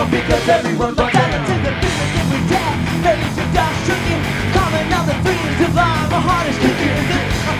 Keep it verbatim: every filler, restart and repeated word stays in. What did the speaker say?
on because everyone's on fire. To the feeling every day, face of dust shaking, calling out the dreams of life. My heart is